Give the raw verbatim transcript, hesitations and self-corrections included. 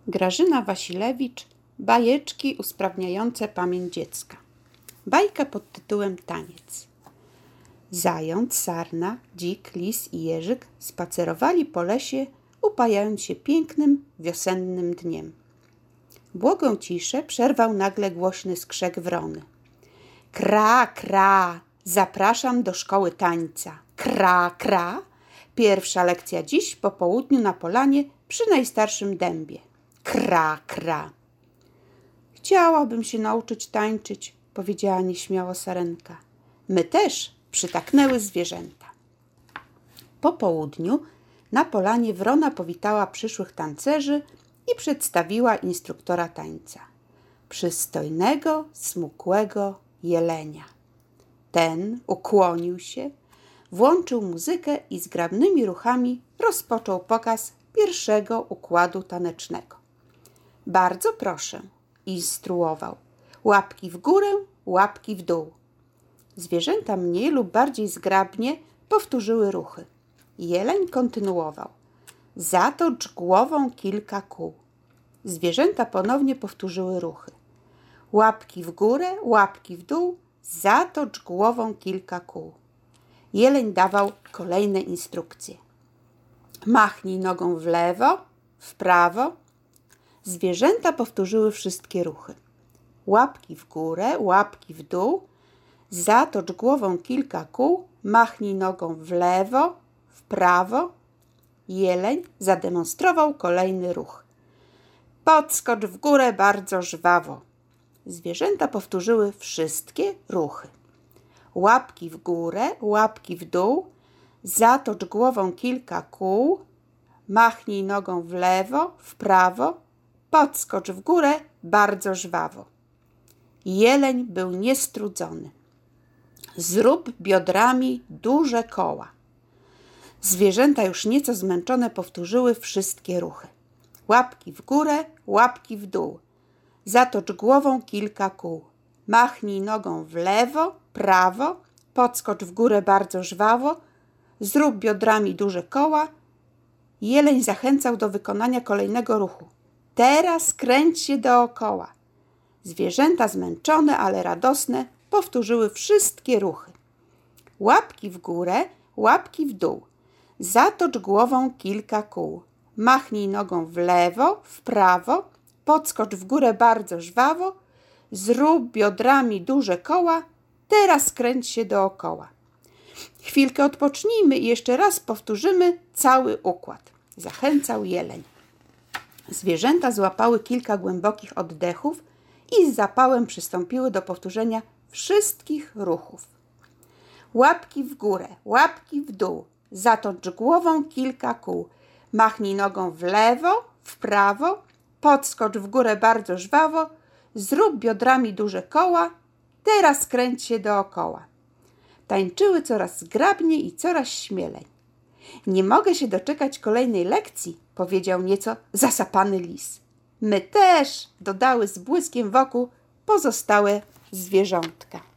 Grażyna Wasilewicz. Bajeczki usprawniające pamięć dziecka. Bajka pod tytułem Taniec. Zając, sarna, dzik, lis i jeżyk spacerowali po lesie, upajając się pięknym, wiosennym dniem. Błogą ciszę przerwał nagle głośny skrzek wrony. Kra, kra, zapraszam do szkoły tańca. Kra, kra. Pierwsza lekcja dziś po południu na polanie przy najstarszym dębie. Kra, kra. Chciałabym się nauczyć tańczyć, powiedziała nieśmiało sarenka. My też, przytaknęły zwierzęta. Po południu na polanie wrona powitała przyszłych tancerzy i przedstawiła instruktora tańca. Przystojnego, smukłego jelenia. Ten ukłonił się, włączył muzykę i zgrabnymi ruchami rozpoczął pokaz pierwszego układu tanecznego. Bardzo proszę, instruował. Łapki w górę, łapki w dół. Zwierzęta mniej lub bardziej zgrabnie powtórzyły ruchy. Jeleń kontynuował. Zatocz głową kilka kół. Zwierzęta ponownie powtórzyły ruchy. Łapki w górę, łapki w dół, zatocz głową kilka kół. Jeleń dawał kolejne instrukcje. Machnij nogą w lewo, w prawo. Zwierzęta powtórzyły wszystkie ruchy. Łapki w górę, łapki w dół, zatocz głową kilka kół, machnij nogą w lewo, w prawo. Jeleń zademonstrował kolejny ruch. Podskocz w górę bardzo żwawo. Zwierzęta powtórzyły wszystkie ruchy. Łapki w górę, łapki w dół, zatocz głową kilka kół, machnij nogą w lewo, w prawo, podskocz w górę bardzo żwawo. Jeleń był niestrudzony. Zrób biodrami duże koła. Zwierzęta już nieco zmęczone powtórzyły wszystkie ruchy. Łapki w górę, łapki w dół. Zatocz głową kilka kół. Machnij nogą w lewo, prawo, podskocz w górę bardzo żwawo. Zrób biodrami duże koła. Jeleń zachęcał do wykonania kolejnego ruchu. Teraz kręć się dookoła. Zwierzęta zmęczone, ale radosne powtórzyły wszystkie ruchy. Łapki w górę, łapki w dół. Zatocz głową kilka kół. Machnij nogą w lewo, w prawo, podskocz w górę bardzo żwawo. Zrób biodrami duże koła. Teraz kręć się dookoła. Chwilkę odpocznijmy i jeszcze raz powtórzymy cały układ. Zachęcał jeleń. Zwierzęta złapały kilka głębokich oddechów i z zapałem przystąpiły do powtórzenia wszystkich ruchów. Łapki w górę, łapki w dół, zatocz głową kilka kół, machnij nogą w lewo, w prawo, podskocz w górę bardzo żwawo, zrób biodrami duże koła, teraz kręć się dookoła. Tańczyły coraz zgrabniej i coraz śmielej. Nie mogę się doczekać kolejnej lekcji, powiedział nieco zasapany lis. My też, dodały z błyskiem wokół pozostałe zwierzątka.